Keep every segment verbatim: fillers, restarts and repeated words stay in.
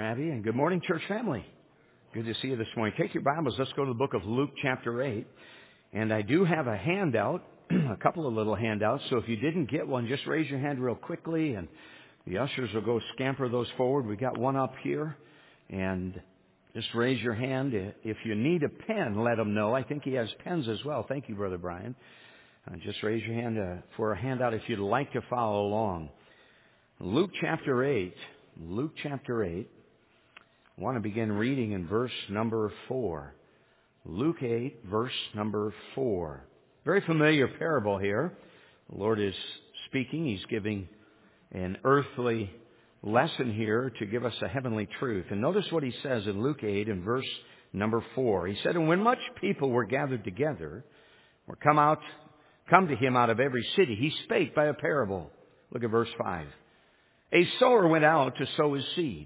Abby, and good morning, church family. Good to see you this morning. Take your Bibles. Let's go to the book of Luke, chapter eight. And I do have a handout, a couple of little handouts. So if you didn't get one, just raise your hand real quickly, and the ushers will go scamper those forward. We got one up here, and just raise your hand. If you need a pen, let them know. I think he has pens as well. Thank you, Brother Brian. Uh, just raise your hand uh, for a handout if you'd like to follow along. Luke chapter eight. Luke chapter eight. I want to begin reading in verse number four. Luke eight, verse number four. Very familiar parable here. The Lord is speaking. He's giving an earthly lesson here to give us a heavenly truth. And notice what he says in Luke eight in verse number four. He said, "And when much people were gathered together, or come out, come to him out of every city, he spake by a parable." Look at verse five. "A sower went out to sow his seed.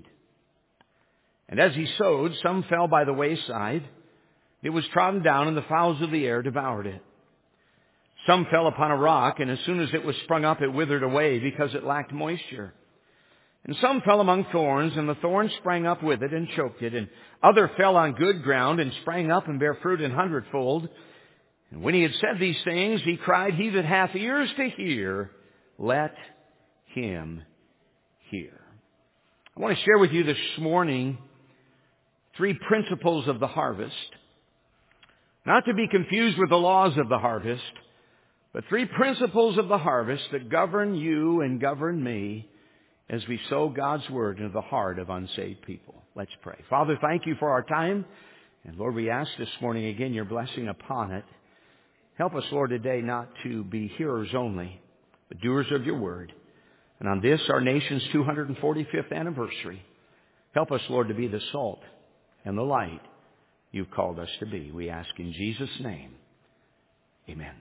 And as he sowed, some fell by the wayside. It was trodden down, and the fowls of the air devoured it. Some fell upon a rock, and as soon as it was sprung up, it withered away, because it lacked moisture. And some fell among thorns, and the thorns sprang up with it and choked it. And other fell on good ground, and sprang up and bare fruit an hundredfold. And when he had said these things, he cried, He that hath ears to hear, let him hear." I want to share with you this morning three principles of the harvest. Not to be confused with the laws of the harvest, but three principles of the harvest that govern you and govern me as we sow God's Word into the heart of unsaved people. Let's pray. Father, thank you for our time. And Lord, we ask this morning again your blessing upon it. Help us, Lord, today not to be hearers only, but doers of your Word. And on this, our nation's two hundred forty-fifth anniversary, help us, Lord, to be the salt and the light you've called us to be. We ask in Jesus' name. Amen.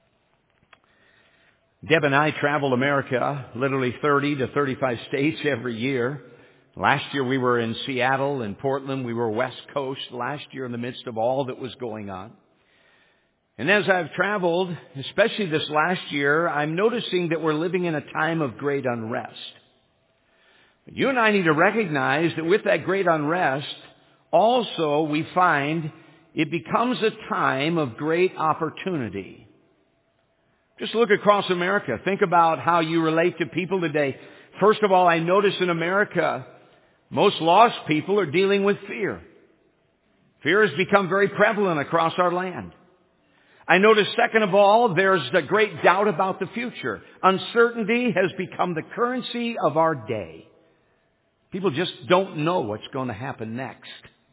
Deb and I travel America, literally thirty to thirty-five states every year. Last year we were in Seattle and Portland. We were West Coast last year in the midst of all that was going on. And as I've traveled, especially this last year, I'm noticing that we're living in a time of great unrest. You and I need to recognize that with that great unrest, also we find it becomes a time of great opportunity. Just look across America. Think about how you relate to people today. First of all, I notice in America, most lost people are dealing with fear. Fear has become very prevalent across our land. I notice, second of all, there's a great doubt about the future. Uncertainty has become the currency of our day. People just don't know what's going to happen next.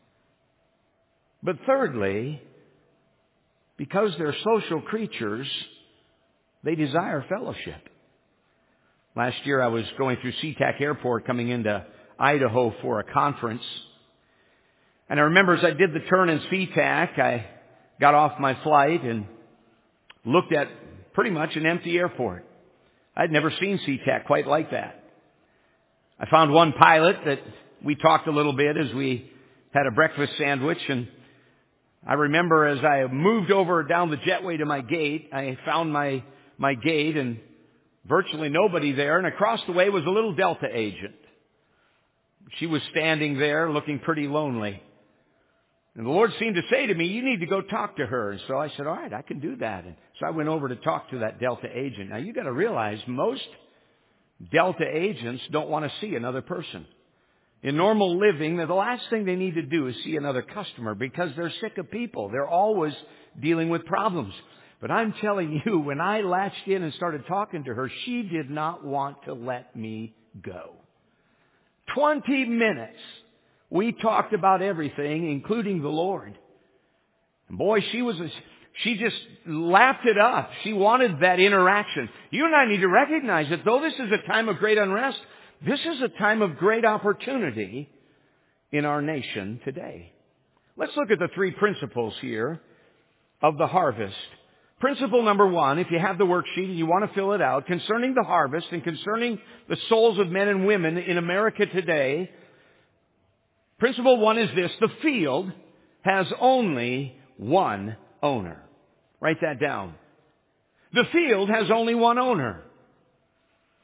But thirdly, because they're social creatures, they desire fellowship. Last year I was going through SeaTac Airport coming into Idaho for a conference. And I remember as I did the turn in SeaTac, I got off my flight and looked at pretty much an empty airport. I'd never seen SeaTac quite like that. I found one pilot that we talked a little bit as we had a breakfast sandwich, and I remember as I moved over down the jetway to my gate, I found my, my gate and virtually nobody there, and across the way was a little Delta agent. She was standing there looking pretty lonely. And the Lord seemed to say to me, you need to go talk to her. And so I said, all right, I can do that. And so I went over to talk to that Delta agent. Now you got to realize most Delta agents don't want to see another person. In normal living, the last thing they need to do is see another customer because they're sick of people. They're always dealing with problems. But I'm telling you, when I latched in and started talking to her, she did not want to let me go. Twenty minutes. We talked about everything, including the Lord. And boy, she was, a, she just lapped it up. She wanted that interaction. You and I need to recognize that though this is a time of great unrest, this is a time of great opportunity in our nation today. Let's look at the three principles here of the harvest. Principle number one, if you have the worksheet and you want to fill it out, concerning the harvest and concerning the souls of men and women in America today, principle one is this: the field has only one owner. Write that down. The field has only one owner.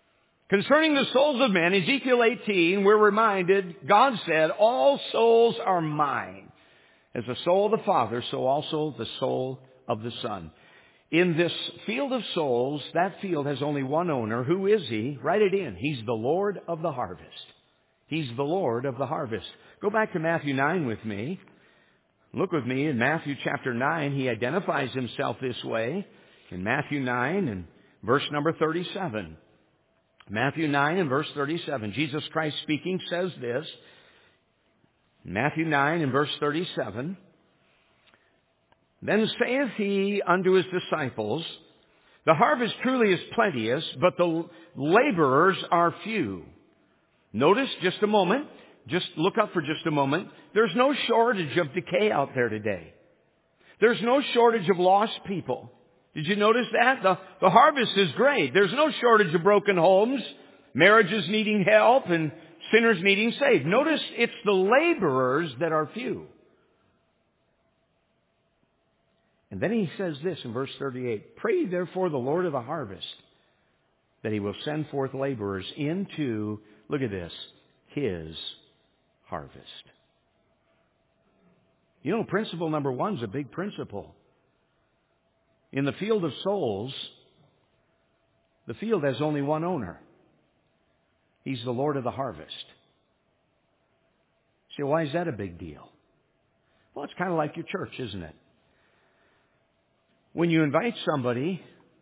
Concerning the souls of men, Ezekiel eighteen, we're reminded, God said, all souls are mine. As the soul of the Father, so also the soul of the Son. In this field of souls, that field has only one owner. Who is He? Write it in. He's the Lord of the harvest. He's the Lord of the harvest. Go back to Matthew nine with me. Look with me in Matthew chapter nine. He identifies Himself this way in Matthew nine and verse number thirty-seven. Matthew nine and verse thirty-seven. Jesus Christ speaking says this. Matthew nine and verse thirty-seven. Then saith He unto His disciples, the harvest truly is plenteous, but the laborers are few. Notice just a moment. Just look up for just a moment. There's no shortage of decay out there today. There's no shortage of lost people. Did you notice that? The, the harvest is great. There's no shortage of broken homes, marriages needing help, and sinners needing saved. Notice it's the laborers that are few. And then He says this in verse thirty-eight, pray therefore the Lord of the harvest that He will send forth laborers into, look at this, His harvest. You know, principle number one is a big principle. In the field of souls, the field has only one owner. He's the Lord of the harvest. So why is that a big deal? Well, it's kind of like your church, isn't it? When you invite somebody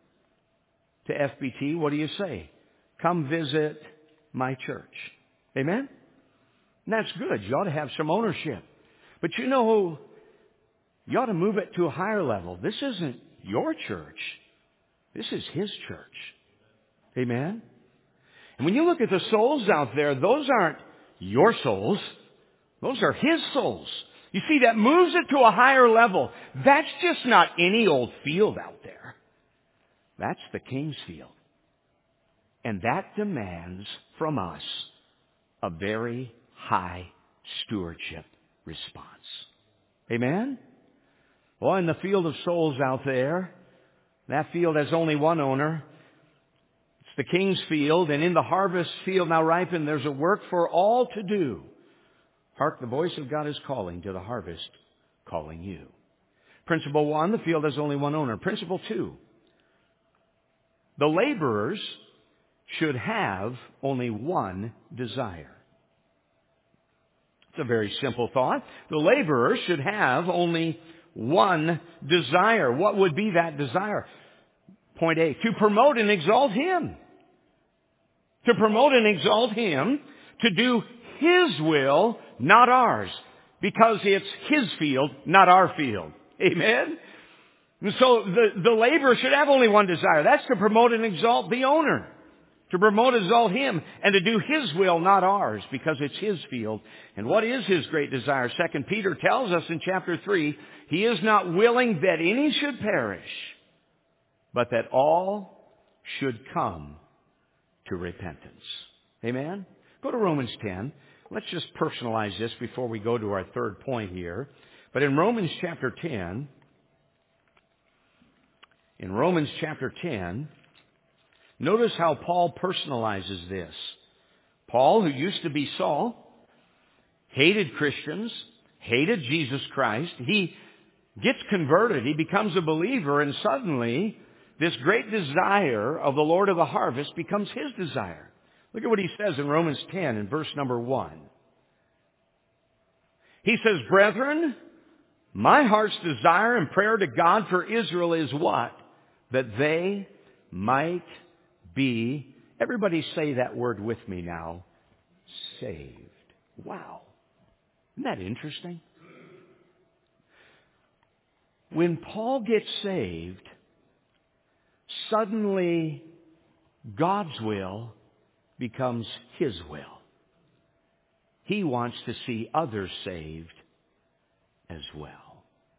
to F B T, what do you say? Come visit my church. Amen? And that's good. You ought to have some ownership. But you know, you ought to move it to a higher level. This isn't your church. This is His church. Amen? And when you look at the souls out there, those aren't your souls. Those are His souls. You see, that moves it to a higher level. That's just not any old field out there. That's the King's field. And that demands from us a very high stewardship response. Amen? Well, in the field of souls out there, that field has only one owner. It's the King's field, and in the harvest field now ripened, there's a work for all to do. Hark, the voice of God is calling to the harvest, calling you. Principle one, the field has only one owner. Principle two, the laborers should have only one desire. It's a very simple thought. The laborers should have only one desire. What would be that desire? Point A, to promote and exalt Him. To promote and exalt Him, to do His will, not ours. Because it's His field, not our field. Amen? And so the, the laborer should have only one desire. That's to promote and exalt the owner. To promote and exalt Him and to do His will, not ours, because it's His field. And what is His great desire? Second Peter tells us in chapter three, He is not willing that any should perish, but that all should come to repentance. Amen? Go to Romans ten. Let's just personalize this before we go to our third point here. But in Romans chapter ten, in Romans chapter ten, notice how Paul personalizes this. Paul, who used to be Saul, hated Christians, hated Jesus Christ. He gets converted. He becomes a believer, and suddenly this great desire of the Lord of the harvest becomes his desire. Look at what he says in Romans ten in verse number one. He says, brethren, my heart's desire and prayer to God for Israel is what? That they might be, everybody say that word with me now, saved. Wow. Isn't that interesting? When Paul gets saved, suddenly God's will becomes His will. He wants to see others saved as well.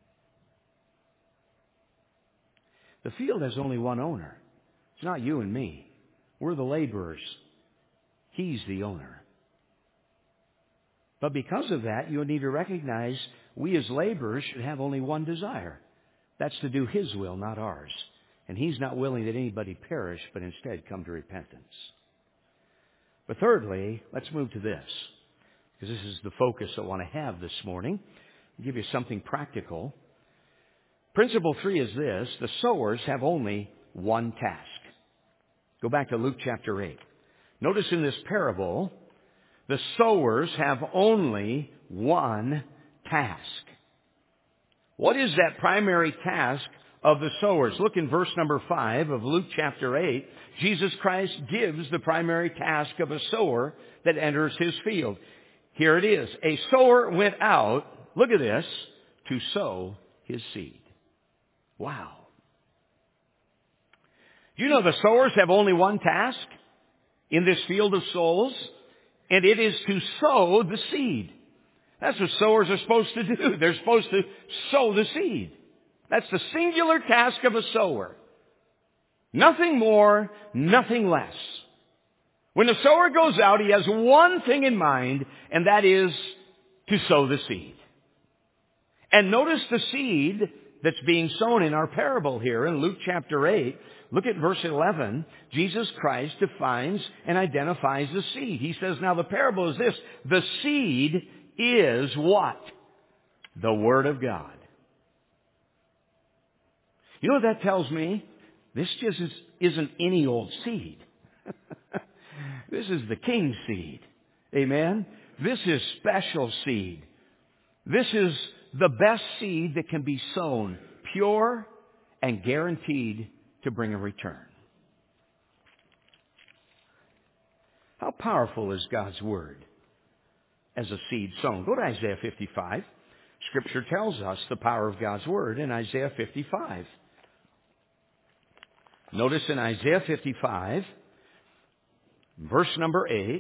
The field has only one owner. It's not you and me. We're the laborers. He's the owner. But because of that, you need to recognize we as laborers should have only one desire. That's to do His will, not ours. And He's not willing that anybody perish, but instead come to repentance. But thirdly, let's move to this, because this is the focus I want to have this morning. I'll give you something practical. Principle three is this: the sowers have only one task. Go back to Luke chapter eight. Notice in this parable, the sowers have only one task. What is that primary task of the sowers? Look in verse number five of Luke chapter eight. Jesus Christ gives the primary task of a sower that enters his field. Here it is. A sower went out, look at this, to sow his seed. Wow. You know the sowers have only one task in this field of souls, and it is to sow the seed. That's what sowers are supposed to do. They're supposed to sow the seed. That's the singular task of a sower. Nothing more, nothing less. When the sower goes out, he has one thing in mind, and that is to sow the seed. And notice the seed that's being sown in our parable here in Luke chapter eight. Look at verse eleven. Jesus Christ defines and identifies the seed. He says, now the parable is this: the seed is what? The Word of God. You know what that tells me? This just isn't any old seed. This is the King's seed. Amen? This is special seed. This is the best seed that can be sown, pure and guaranteed to bring a return. How powerful is God's Word as a seed sown? Go to Isaiah fifty-five. Scripture tells us the power of God's Word in Isaiah fifty-five. Notice in Isaiah fifty-five, verse number eight,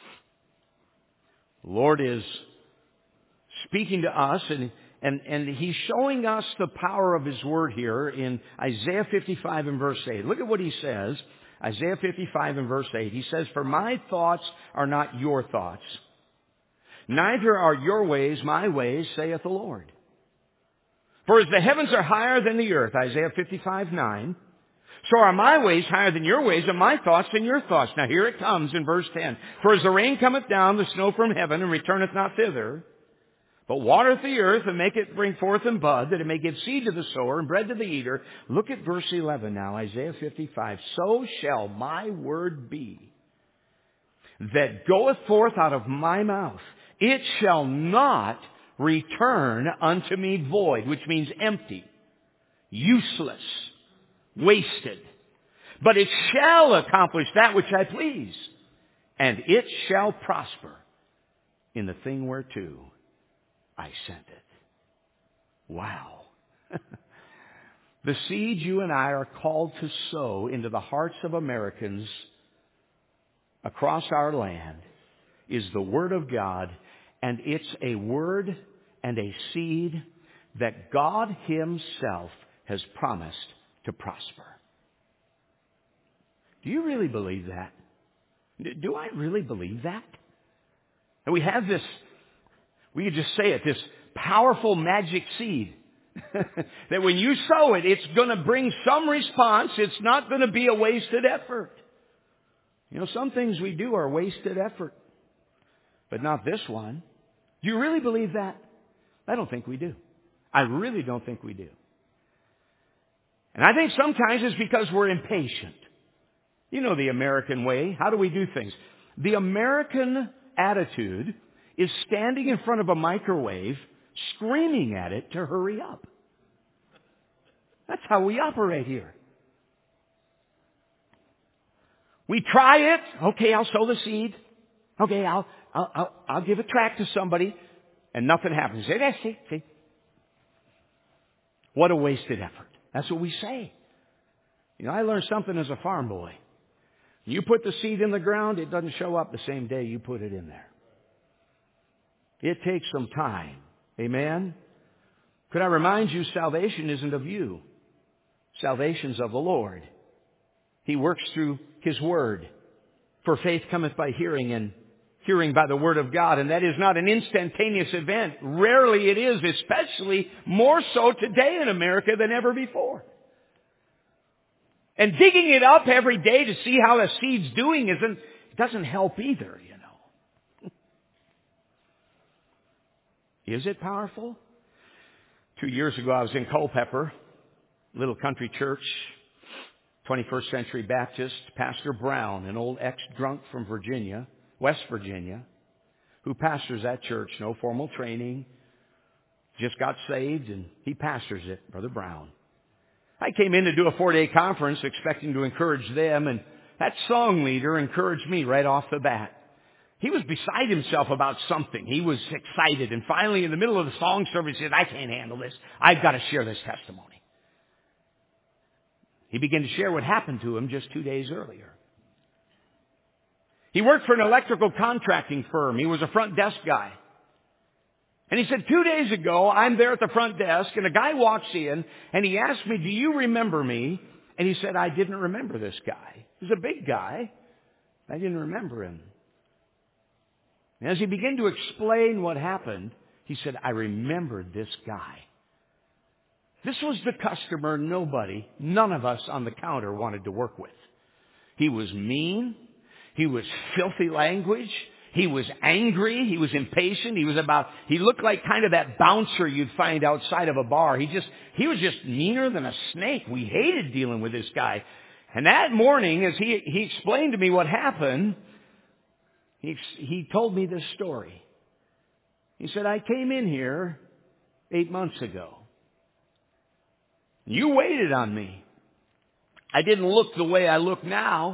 the Lord is speaking to us, and, and, and He's showing us the power of His Word here in Isaiah fifty-five and verse eight. Look at what He says. Isaiah fifty-five and verse eight. He says, for my thoughts are not your thoughts, neither are your ways my ways, saith the Lord. For as the heavens are higher than the earth, Isaiah fifty-five nine, so are my ways higher than your ways, and my thoughts than your thoughts. Now here it comes in verse ten. For as the rain cometh down, the snow from heaven, and returneth not thither, but watereth the earth, and make it bring forth and bud, that it may give seed to the sower, and bread to the eater. Look at verse eleven now, Isaiah fifty-five. So shall my word be that goeth forth out of my mouth. It shall not return unto me void, which means empty, useless, wasted. But it shall accomplish that which I please, and it shall prosper in the thing whereto I sent it. Wow. The seed you and I are called to sow into the hearts of Americans across our land is the Word of God, and it's a word and a seed that God Himself has promised to prosper. Do you really believe that? Do I really believe that? And we have this, we could just say it, this powerful magic seed that when you sow it, it's going to bring some response. It's not going to be a wasted effort. You know, some things we do are wasted effort, but not this one. Do you really believe that? I don't think we do. I really don't think we do. And I think sometimes it's because we're impatient. You know the American way. How do we do things? The American attitude is standing in front of a microwave, screaming at it to hurry up. That's how we operate here. We try it. Okay, I'll sow the seed. Okay, I'll I'll I'll, I'll give a tract to somebody, and nothing happens. Say, that's see, see. What a wasted effort. That's what we say. You know, I learned something as a farm boy. You put the seed in the ground, it doesn't show up the same day you put it in there. It takes some time. Amen? Could I remind you, salvation isn't of you. Salvation's of the Lord. He works through His Word. For faith cometh by hearing, and hearing by the Word of God. And that is not an instantaneous event. Rarely it is, especially more so today in America than ever before. And digging it up every day to see how the seed's doing isn't, It doesn't help either, you know. Is it powerful? Two years ago, I was in Culpeper, little country church, twenty-first Century Baptist. Pastor Brown, an old ex-drunk from Virginia, West Virginia, who pastors that church, no formal training, just got saved, and he pastors it, Brother Brown. I came in to do a four-day conference expecting to encourage them, and that song leader encouraged me right off the bat. He was beside himself about something. He was excited, and finally in the middle of the song service, he said, I can't handle this. I've got to share this testimony. He began to share what happened to him just two days earlier. He worked for an electrical contracting firm. He was a front desk guy. And he said, two days ago, I'm there at the front desk, and a guy walks in, and he asked me, do you remember me? And he said, I didn't remember this guy. He was a big guy. I didn't remember him. And as he began to explain what happened, he said, I remembered this guy. This was the customer nobody, none of us on the counter wanted to work with. He was mean. He was filthy language. He was angry. He was impatient. He was about, he looked like kind of that bouncer you'd find outside of a bar. He just, he was just meaner than a snake. We hated dealing with this guy. And that morning, as he, he explained to me what happened, he, he told me this story. He said, I came in here eight months ago. You waited on me. I didn't look the way I look now.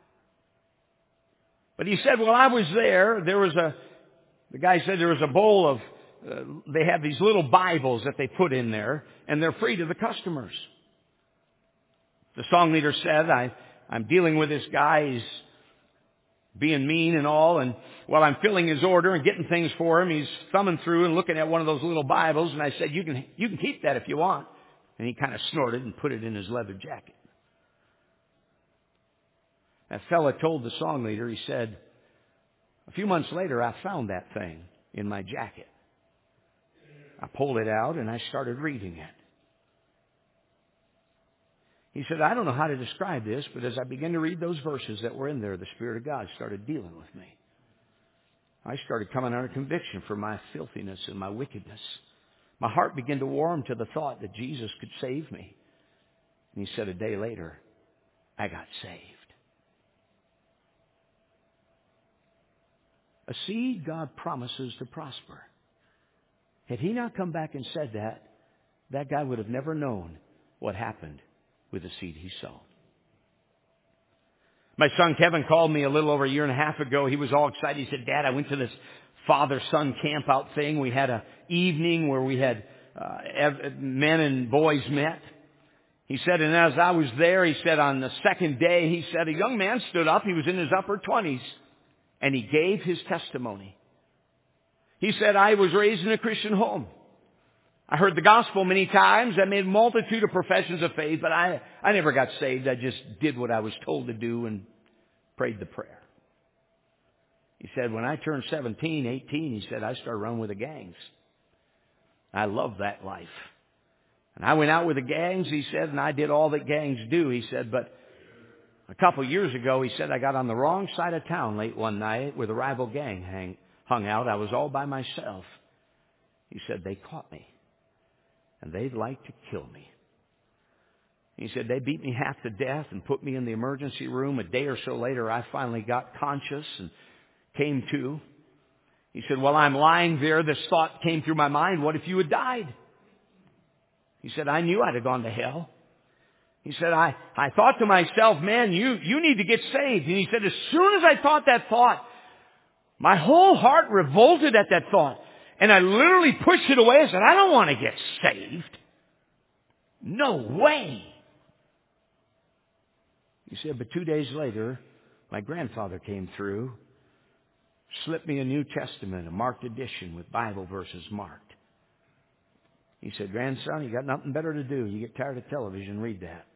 But he said, while I was there, there was a, the guy said there was a bowl of, uh, they have these little Bibles that they put in there, and they're free to the customers. The song leader said, I, I'm dealing with this guy, he's being mean and all, and while I'm filling his order and getting things for him, he's thumbing through and looking at one of those little Bibles, and I said, you can, you can keep that if you want. And he kind of snorted and put it in his leather jacket. That fella told the song leader, he said, a few months later, I found that thing in my jacket. I pulled it out and I started reading it. He said, I don't know how to describe this, but as I began to read those verses that were in there, the Spirit of God started dealing with me. I started coming under conviction for my filthiness and my wickedness. My heart began to warm to the thought that Jesus could save me. And he said, a day later, I got saved. A seed God promises to prosper. Had he not come back and said that, that guy would have never known what happened with the seed he sowed. My son Kevin called me a little over a year and a half ago. He was all excited. He said, Dad, I went to this father-son camp out thing. We had an evening where we had uh, men and boys met. He said, and as I was there, he said, on the second day, he said, a young man stood up. He was in his upper twenties. And he gave his testimony. He said, I was raised in a Christian home. I heard the gospel many times. I made a multitude of professions of faith, but I, I never got saved. I just did what I was told to do and prayed the prayer. He said, when I turned seventeen, eighteen, he said, I started running with the gangs. I loved that life. And I went out with the gangs, he said, and I did all that gangs do. He said, but a couple of years ago, he said, I got on the wrong side of town late one night where the rival gang hang, hung out. I was all by myself. He said, they caught me. And they'd like to kill me. He said, they beat me half to death and put me in the emergency room. A day or so later, I finally got conscious and came to. He said, while I'm lying there, this thought came through my mind, what if you had died? He said, I knew I'd have gone to hell. He said, I, I thought to myself, man, you, you need to get saved. And he said, as soon as I thought that thought, my whole heart revolted at that thought. And I literally pushed it away. I said, I don't want to get saved. No way. He said, but two days later, my grandfather came through, slipped me a New Testament, a marked edition with Bible verses marked. He said, grandson, you got nothing better to do. You get tired of television, read that.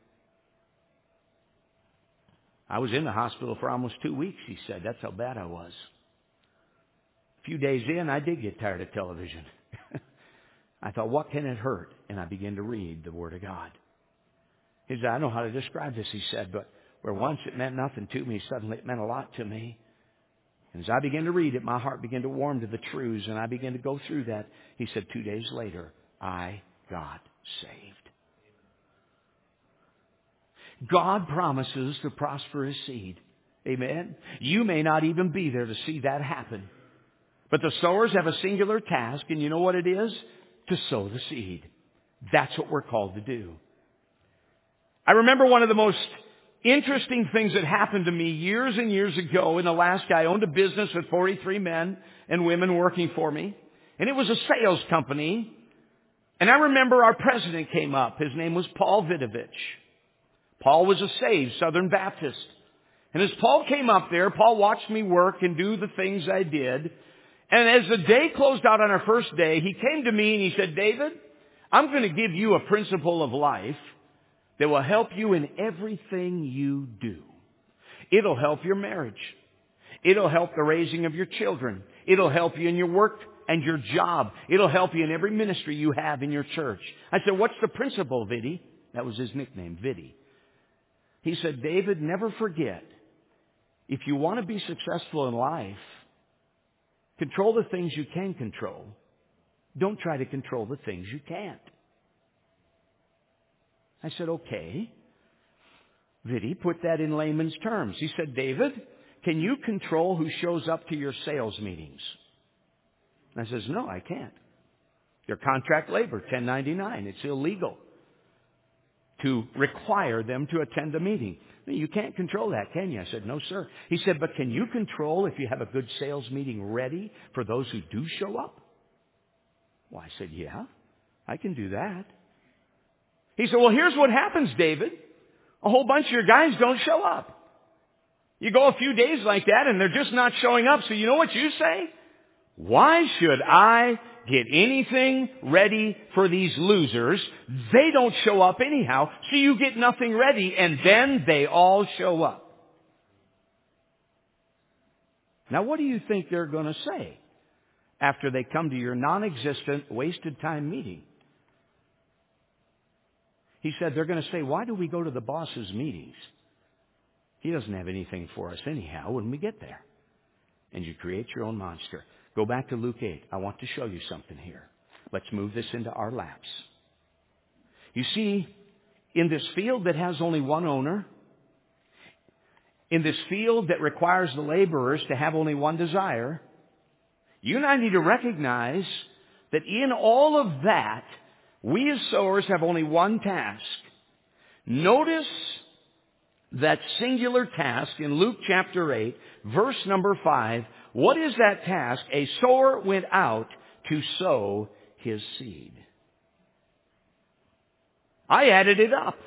I was in the hospital for almost two weeks, he said. That's how bad I was. A few days in, I did get tired of television. I thought, what can it hurt? And I began to read the Word of God. He said, I don't know how to describe this, he said, but where once it meant nothing to me, suddenly it meant a lot to me. And as I began to read it, my heart began to warm to the truths, and I began to go through that. He said, two days later, I got saved. God promises to prosper His seed. Amen. You may not even be there to see that happen. But the sowers have a singular task, and you know what it is? To sow the seed. That's what we're called to do. I remember one of the most interesting things that happened to me years and years ago in Alaska. I owned a business with forty-three men and women working for me. And it was a sales company. And I remember our president came up. His name was Paul Vidovich. Paul was a saved Southern Baptist. And as Paul came up there, Paul watched me work and do the things I did. And as the day closed out on our first day, he came to me and he said, David, I'm going to give you a principle of life that will help you in everything you do. It'll help your marriage. It'll help the raising of your children. It'll help you in your work and your job. It'll help you in every ministry you have in your church. I said, what's the principle, Viddy? That was his nickname, Viddy. He said, David, never forget, if you want to be successful in life, control the things you can control. Don't try to control the things you can't. I said, okay. Viddy, put that in layman's terms. He said, David, can you control who shows up to your sales meetings? I says, no, I can't. They're contract labor, ten ninety-nine. It's illegal to require them to attend a meeting. You can't control that, can you? I said, no, sir. He said, but can you control if you have a good sales meeting ready for those who do show up? Well, I said, yeah, I can do that. He said, well, here's what happens, David. A whole bunch of your guys don't show up. You go a few days like that and they're just not showing up. So you know what you say? Why should I get anything ready for these losers? They don't show up anyhow, so you get nothing ready, and then they all show up. Now, what do you think they're going to say after they come to your non-existent, wasted time meeting? He said they're going to say, why do we go to the boss's meetings? He doesn't have anything for us anyhow when we get there. And you create your own monster. Go back to Luke eight. I want to show you something here. Let's move this into our laps. You see, in this field that has only one owner, in this field that requires the laborers to have only one desire, you and I need to recognize that in all of that, we as sowers have only one task. Notice that singular task in Luke chapter eight, verse number five. What is that task? A sower went out to sow his seed. I added it up.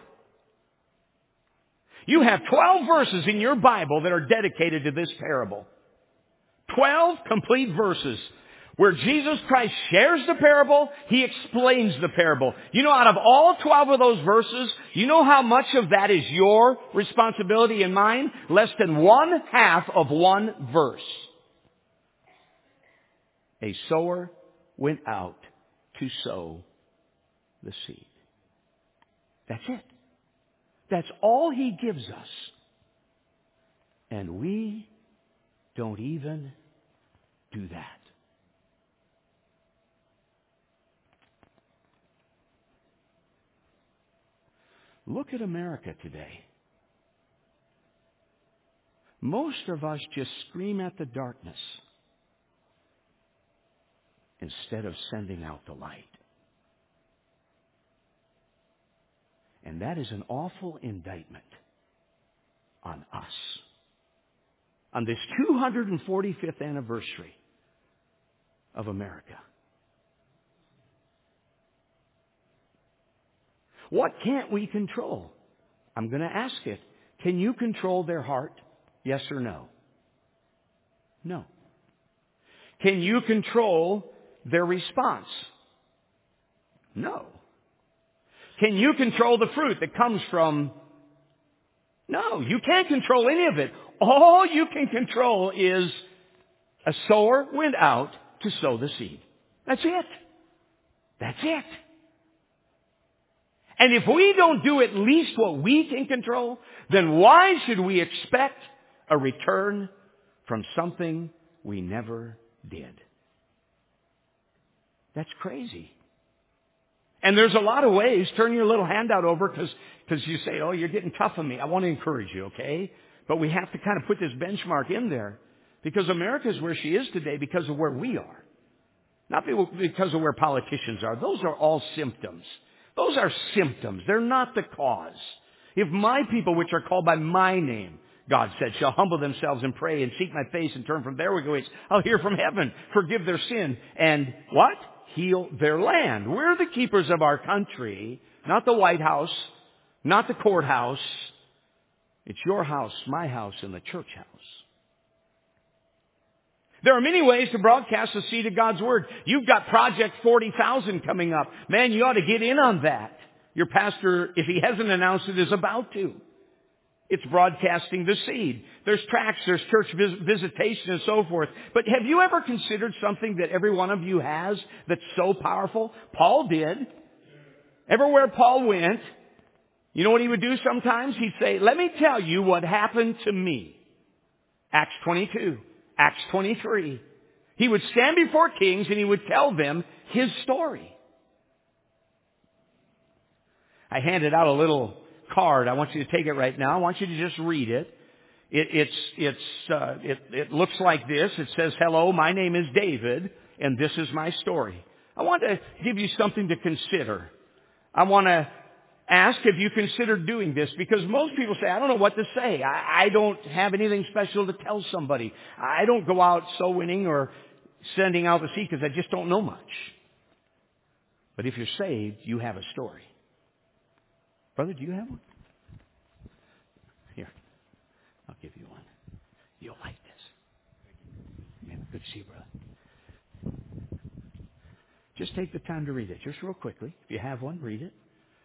You have twelve verses in your Bible that are dedicated to this parable. Twelve complete verses where Jesus Christ shares the parable, He explains the parable. You know, out of all twelve of those verses, you know how much of that is your responsibility and mine? Less than one half of one verse. A sower went out to sow the seed. That's it. That's all He gives us. And we don't even do that. Look at America today. Most of us just scream at the darkness instead of sending out the light. And that is an awful indictment on us. On this two hundred forty-fifth anniversary of America. What can't we control? I'm going to ask it. Can you control their heart? Yes or no? No. Can you control their response? No. Can you control the fruit that comes from? No, you can't control any of it. All you can control is a sower went out to sow the seed. That's it. That's it. And if we don't do at least what we can control, then why should we expect a return from something we never did. That's crazy. And there's a lot of ways. Turn your little handout over because because you say, oh, you're getting tough on me. I want to encourage you, okay? But we have to kind of put this benchmark in there because America is where she is today because of where we are. Not because of where politicians are. Those are all symptoms. Those are symptoms. They're not the cause. If my people, which are called by my name, God said, shall humble themselves and pray and seek my face and turn from their wicked ways, I'll hear from heaven, forgive their sin, and what? Heal their land. We're the keepers of our country, not the White House, not the courthouse. It's your house, my house, and the church house. There are many ways to broadcast the seed of God's Word. You've got Project forty thousand coming up. Man, you ought to get in on that. Your pastor, if he hasn't announced it, is about to. It's broadcasting the seed. There's tracts, there's church vis- visitation and so forth. But have you ever considered something that every one of you has that's so powerful? Paul did. Everywhere Paul went, you know what he would do sometimes? He'd say, let me tell you what happened to me. Acts twenty-two, Acts twenty-three. He would stand before kings and he would tell them his story. I handed out a little card. I want you to take it right now. I want you to just read it. it it's it's uh, it, it looks like this. It says, "Hello, my name is David, and this is my story." I want to give you something to consider. I want to ask if you considered doing this because most people say, "I don't know what to say. I, I don't have anything special to tell somebody. I don't go out soul winning or sending out the seed because I just don't know much." But if you're saved, you have a story. Brother, do you have one? Here, I'll give you one. You'll like this. Yeah, good to see you, brother. Just take the time to read it, just real quickly. If you have one, read it.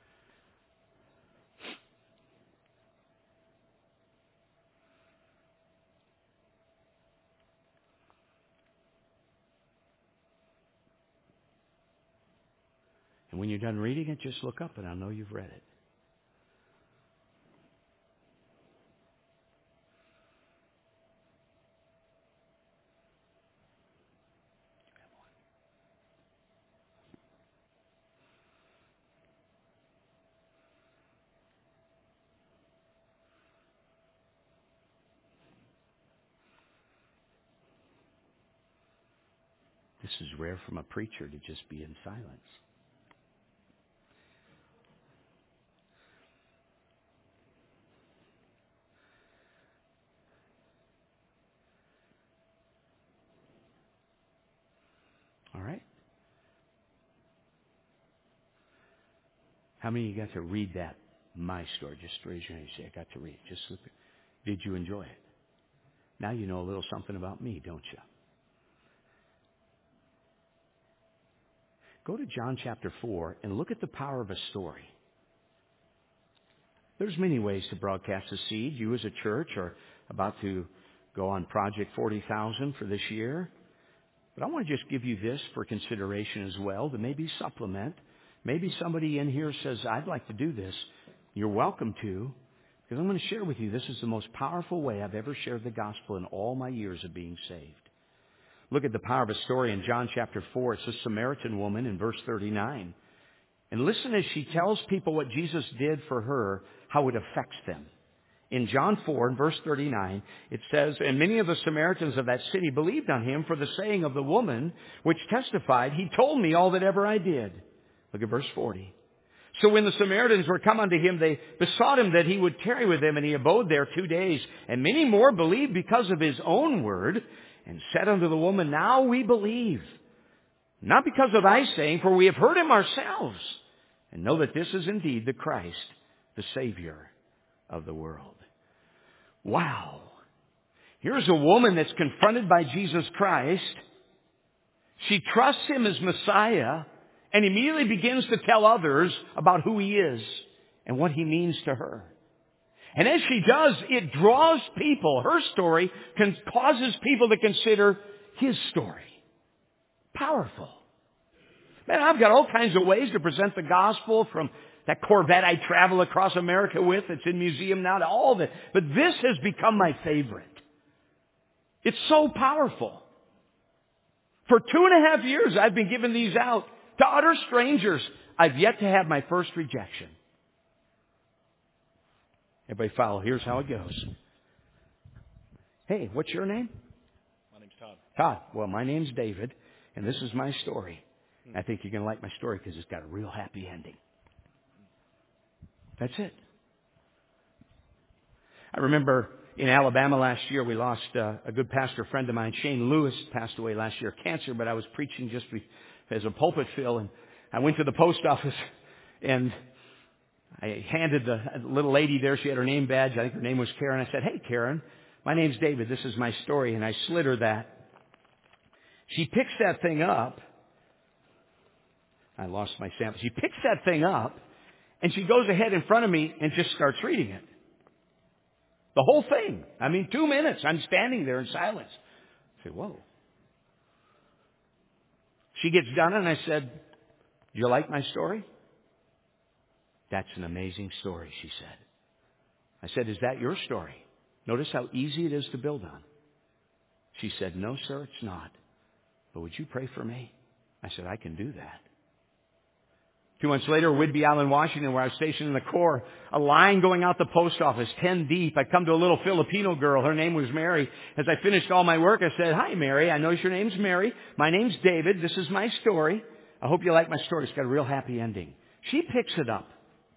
And when you're done reading it, just look up and I'll know you've read it. This is rare from a preacher to just be in silence. All right? How many of you got to read that, my story? Just raise your hand and say, I got to read it. Just look. Did you enjoy it? Now you know a little something about me, don't you? Go to John chapter four and look at the power of a story. There's many ways to broadcast a seed. You as a church are about to go on Project forty thousand for this year. But I want to just give you this for consideration as well to maybe supplement. Maybe somebody in here says, I'd like to do this. You're welcome to, because I'm going to share with you this is the most powerful way I've ever shared the gospel in all my years of being saved. Look at the power of a story in John chapter four. It's a Samaritan woman in verse thirty-nine. And listen as she tells people what Jesus did for her, how it affects them. In John four, in verse thirty-nine, it says, And many of the Samaritans of that city believed on him for the saying of the woman, which testified, He told me all that ever I did. Look at verse forty. So when the Samaritans were come unto him, they besought him that he would tarry with them, and he abode there two days. And many more believed because of his own word, and said unto the woman, Now we believe, not because of thy saying, for we have heard him ourselves, and know that this is indeed the Christ, the Savior of the world. Wow. Here's a woman that's confronted by Jesus Christ. She trusts him as Messiah, and immediately begins to tell others about who he is and what he means to her. And as she does, it draws people. Her story can, causes people to consider his story. Powerful. Man, I've got all kinds of ways to present the gospel, from that Corvette I travel across America with. It's in museum now, to all of it. But this has become my favorite. It's so powerful. For two and a half years, I've been giving these out to utter strangers. I've yet to have my first rejection. Everybody follow. Here's how it goes. Hey, what's your name? My name's Todd. Todd. Well, my name's David, and this is my story. I think you're going to like my story because it's got a real happy ending. That's it. I remember in Alabama last year, we lost uh, a good pastor friend of mine, Shane Lewis, passed away last year of cancer, but I was preaching just as a pulpit fill, and I went to the post office, and I handed the little lady there, she had her name badge, I think her name was Karen. I said, hey, Karen, my name's David, this is my story, and I slid her that. She picks that thing up. I lost my sample. She picks that thing up, and she goes ahead in front of me and just starts reading it. The whole thing. I mean, two minutes. I'm standing there in silence. I said, whoa. She gets done, and I said, do you like my story? That's an amazing story, she said. I said, is that your story? Notice how easy it is to build on. She said, no, sir, it's not. But would you pray for me? I said, I can do that. Two months later, Whidbey Island, Washington, where I was stationed in the Corps, a line going out the post office, ten deep. I come to a little Filipino girl. Her name was Mary. As I finished all my work, I said, hi, Mary. I know your name's Mary. My name's David. This is my story. I hope you like my story. It's got a real happy ending. She picks it up.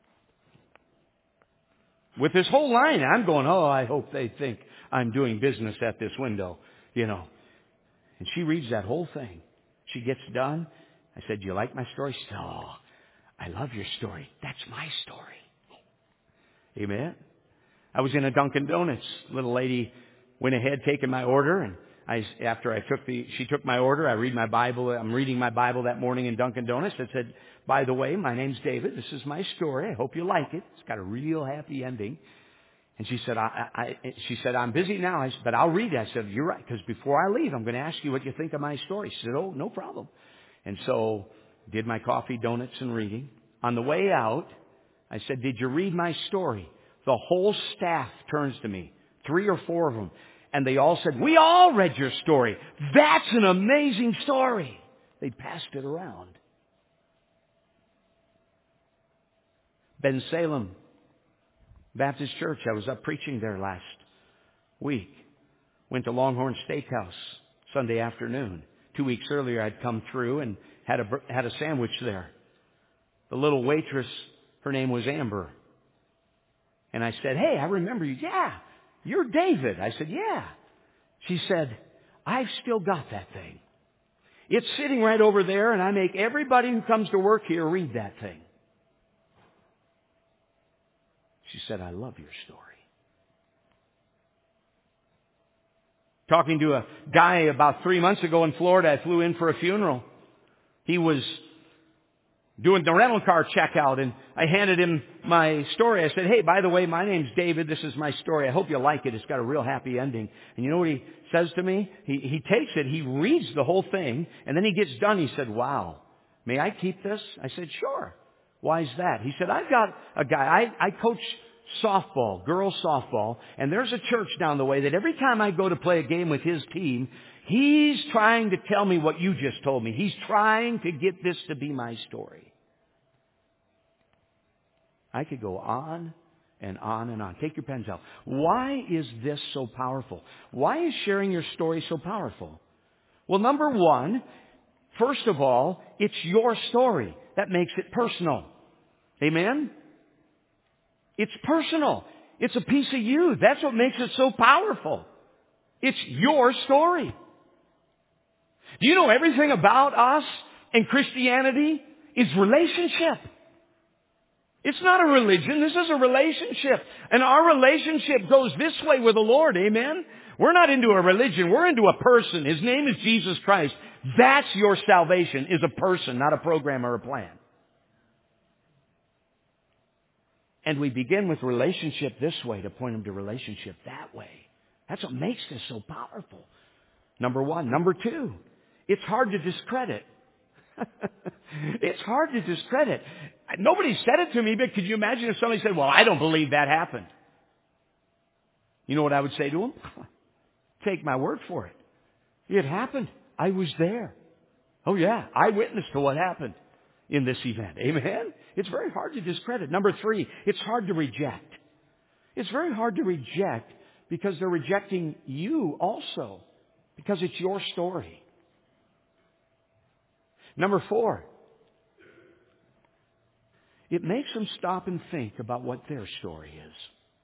With this whole line, I'm going, oh, I hope they think I'm doing business at this window, you know. And she reads that whole thing. She gets done. I said, do you like my story? She said, oh, I love your story. That's my story. Amen. I was in a Dunkin' Donuts. Little lady went ahead taking my order, and I, after I took the, she took my order. I read my Bible. I'm reading my Bible that morning in Dunkin' Donuts. I said, by the way, my name's David. This is my story. I hope you like it. It's got a real happy ending. And she said, I, I, she said, I'm busy now, I, but I'll read it. I said, you're right, because before I leave, I'm going to ask you what you think of my story. She said, oh, no problem. And so did my coffee, donuts, and reading. On the way out, I said, did you read my story? The whole staff turns to me, three or four of them, and they all said, we all read your story. That's an amazing story. They passed it around. Ben Salem Baptist Church, I was up preaching there last week. Went to Longhorn Steakhouse Sunday afternoon. Two weeks earlier, I'd come through and had a, had a sandwich there. The little waitress, her name was Amber. And I said, hey, I remember you. Yeah, you're David. I said, yeah. She said, I've still got that thing. It's sitting right over there, and I make everybody who comes to work here read that thing. She said, I love your story. Talking to a guy about three months ago in Florida, I flew in for a funeral. He was doing the rental car checkout, and I handed him my story. I said, hey, by the way, my name's David. This is my story. I hope you like it. It's got a real happy ending. And you know what he says to me? He, he takes it, he reads the whole thing, and then he gets done. He said, wow, may I keep this? I said, sure. Why is that? He said, I've got a guy, I, I coach softball, girls softball, and there's a church down the way that every time I go to play a game with his team, he's trying to tell me what you just told me. He's trying to get this to be my story. I could go on and on and on. Take your pens out. Why is this so powerful? Why is sharing your story so powerful? Well, number one, first of all, it's your story. That makes it personal. Amen? It's personal. It's a piece of you. That's what makes it so powerful. It's your story. Do you know everything about us and Christianity is relationship? It's not a religion. This is a relationship. And our relationship goes this way with the Lord. Amen? We're not into a religion. We're into a person. His name is Jesus Christ. That's your salvation, is a person, not a program or a plan. And we begin with relationship this way to point them to relationship that way. That's what makes this so powerful. Number one. Number two, it's hard to discredit. It's hard to discredit. Nobody said it to me, but could you imagine if somebody said, well, I don't believe that happened. You know what I would say to them? Take my word for it. It happened. I was there. Oh yeah, eyewitness to what happened in this event. Amen? It's very hard to discredit. Number three, it's hard to reject. It's very hard to reject because they're rejecting you also, because it's your story. Number four, it makes them stop and think about what their story is.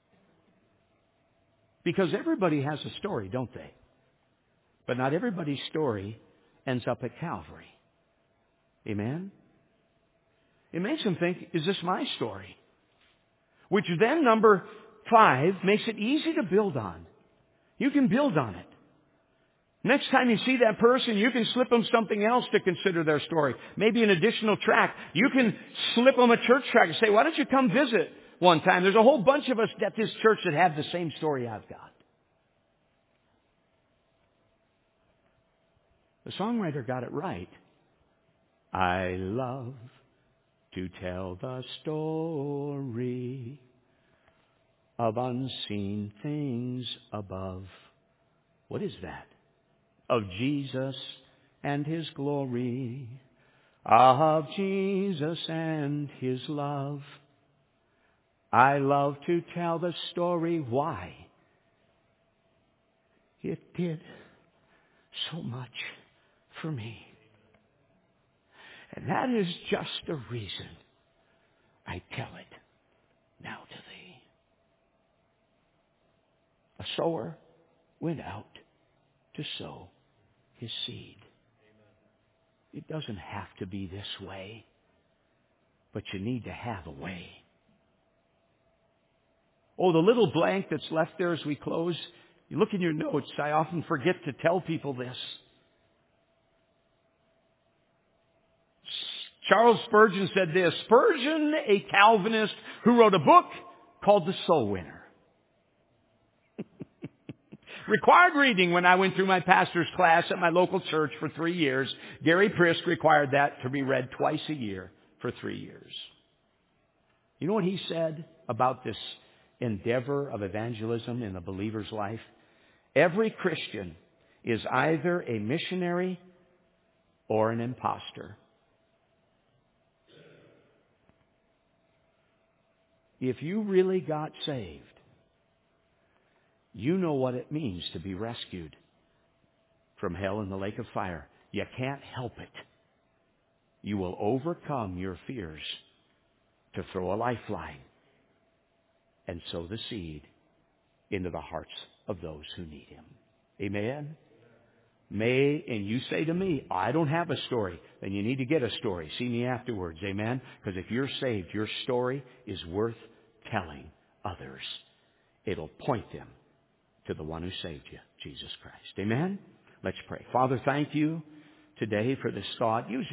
Because everybody has a story, don't they? But not everybody's story ends up at Calvary. Amen? It makes them think, is this my story? Which then, number five, makes it easy to build on. You can build on it. Next time you see that person, you can slip them something else to consider their story. Maybe an additional tract. You can slip them a church tract and say, why don't you come visit one time? There's a whole bunch of us at this church that have the same story I've got. The songwriter got it right. I love to tell the story of unseen things above. What is that? Of Jesus and His glory. Of Jesus and His love. I love to tell the story. Why? It did so much for me. And that is just the reason I tell it now to thee. A sower went out to sow his seed. It doesn't have to be this way, but you need to have a way. Oh, the little blank that's left there as we close, you look in your notes. I often forget to tell people this. Charles Spurgeon said this. Spurgeon, a Calvinist who wrote a book called The Soul Winner. Required reading when I went through my pastor's class at my local church for three years. Gary Prisk required that to be read twice a year for three years. You know what he said about this endeavor of evangelism in the believer's life? Every Christian is either a missionary or an imposter. If you really got saved, you know what it means to be rescued from hell and the lake of fire. You can't help it. You will overcome your fears to throw a lifeline and sow the seed into the hearts of those who need Him. Amen? May, and you say to me, I don't have a story, then you need to get a story. See me afterwards. Amen? Because if you're saved, your story is worth telling others. It'll point them to the one who saved you, Jesus Christ. Amen? Let's pray. Father, thank you today for this thought. Use